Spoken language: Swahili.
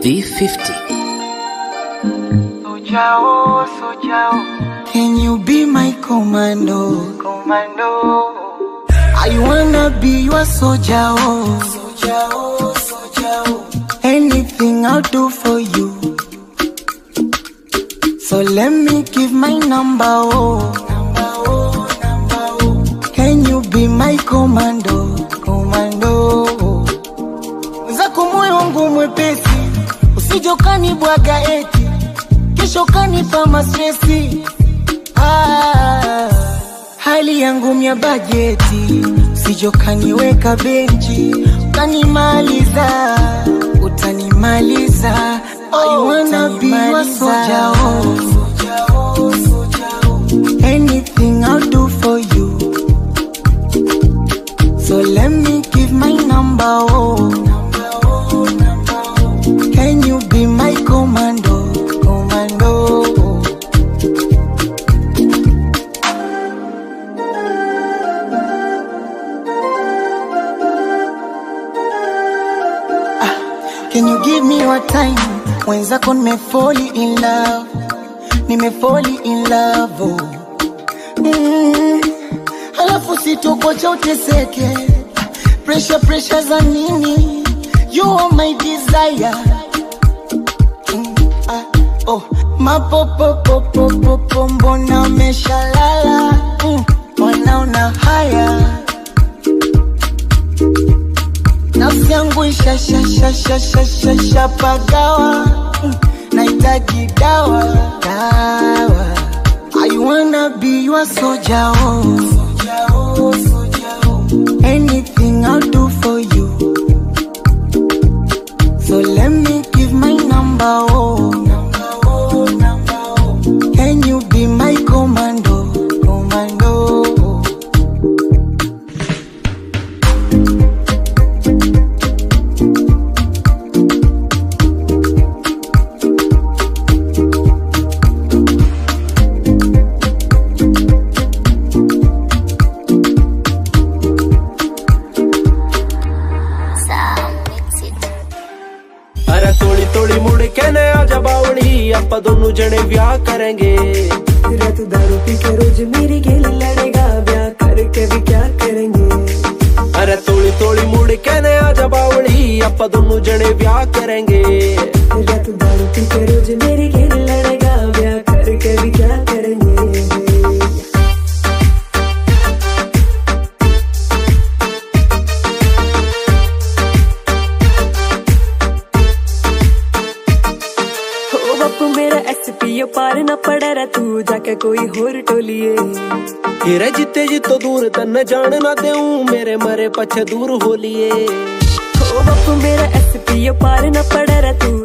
V50. Sojao, can you be my commando? Commando, I wanna be your soldier. Sojao, anything I'll do for you. So let me give my number. Can you be my commando? Commando, zako moyo wangu mwepesi, usije ukanibwaga eti kesho kanipa mastresi. Hali yangu mya bajeti, usije ukaniweka benchi, utanimaliza, utanimaliza. I wanna be your soldier. Anything I'll do for you. So let me give my number. Can you be my commando? Commando. Can you give me your time? Wenzako nimefall in love, nimefall in love. Alafu sitokocha uteseke, pressure za nini? You are my desire. Mapopopopopopo, mbona umeshalala? Wanaona haya, nafsi yangu ishashapagawa, nahitaji dawa. I wanna be your soldier. Anything I'll do for you. So let me give my number. Can you be my commando? Commando. अरे थोड़ी थोड़ी मुड़ के न आजा बावली, आप दोनों जने ब्याह करेंगे। रात दारू पी के रोज मेरी गेल लड़ेगा, ब्याह करके भी क्या करेंगे। अरे थोड़ी थोड़ी मुड़ के न आजा बावली, आप दोनों जने ब्याह करेंगे। रात दारू पी के रोज मेरी गेल लड़ेगा, ब्याह करके भी क्या करेंगे। बापू मेरा एसपीओ पार न पड़ा रे, तू जाके कोई होर टोलिए। तेरे जिते जितो दूर तन जान ना देऊं, मेरे मरे पछे दूर हो लिए। बापू मेरा एसपीओ पार न पड़ा रे, तू